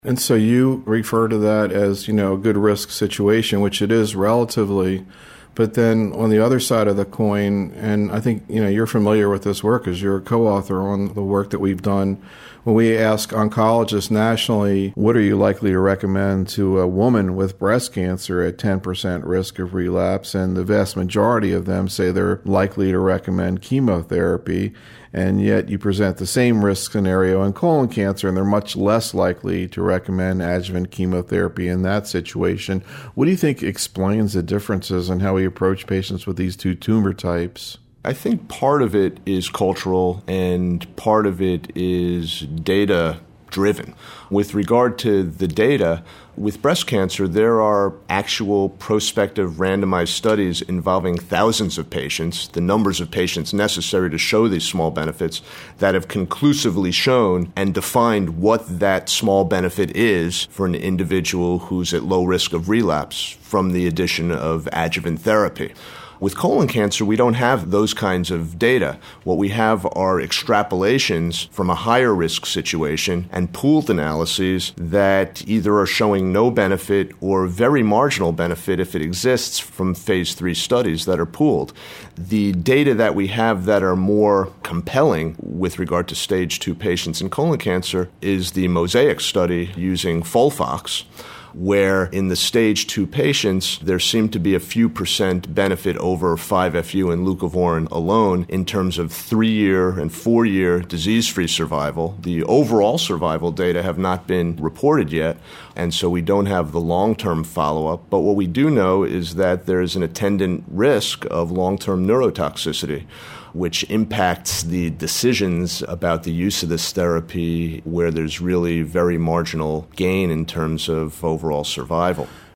And so you refer to that as, a good risk situation, which it is relatively. But then on the other side of the coin, and I think, you're familiar with this work as you're a co-author on the work that we've done. When we ask oncologists nationally, what are you likely to recommend to a woman with breast cancer at 10% risk of relapse? And the vast majority of them say they're likely to recommend chemotherapy. And yet you present the same risk scenario in colon cancer, and they're much less likely to recommend adjuvant chemotherapy in that situation. What do you think explains the differences in how we approach patients with these two tumor types? I think part of it is cultural and part of it is data-driven. With regard to the data, with breast cancer, there are actual prospective randomized studies involving thousands of patients, the numbers of patients necessary to show these small benefits, that have conclusively shown and defined what that small benefit is for an individual who's at low risk of relapse from the addition of adjuvant therapy. With colon cancer, we don't have those kinds of data. What we have are extrapolations from a higher risk situation and pooled analyses that either are showing no benefit or very marginal benefit if it exists from phase 3 studies that are pooled. The data that we have that are more compelling with regard to stage 2 patients in colon cancer is the MOSAIC study using FOLFOX, where in the stage 2 patients, there seemed to be a few % benefit over 5-FU and leucovorin alone in terms of 3-year and 4-year disease-free survival. The overall survival data have not been reported yet, and so we don't have the long-term follow-up. But what we do know is that there is an attendant risk of long-term neurotoxicity, which impacts the decisions about the use of this therapy where there's really very marginal gain in terms of overall survival.